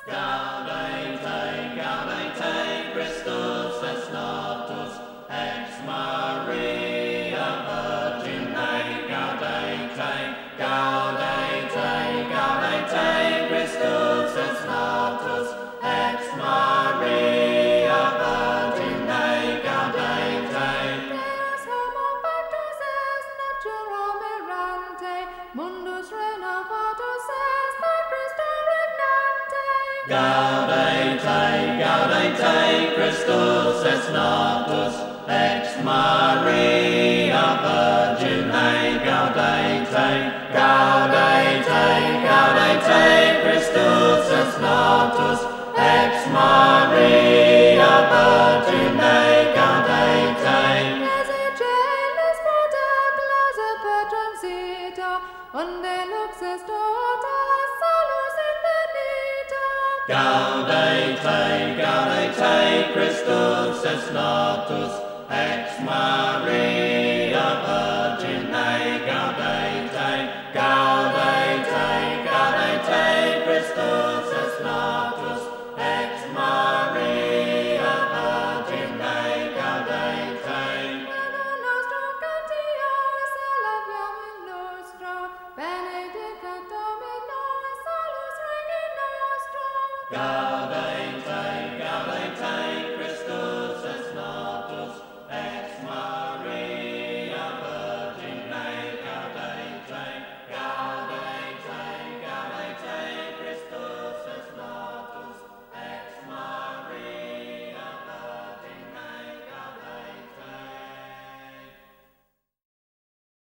Gaudete, Christus es natus, ex Maria Virgine, gaudete, Christus es natus, ex Maria Virgine, gaudete. Deus homo pactus est natura mirante, mundus renovatus est per Christo regnante. Gaudete, Christus es natus, ex Maria Virgine, gaudete, Christus es natus, ex Maria Virgine, gaudete. Celis potaclas Petrum sita, unde lux est tota salus infinita. Gaudete, Christus es natus, ex Maria Virgine, gaudete, Christus es natus, ex Maria Virgine, gaudete. Anno nostrum cantior salaviam in nostro, benedicat Dominus salus Regi nostro. Gaudete,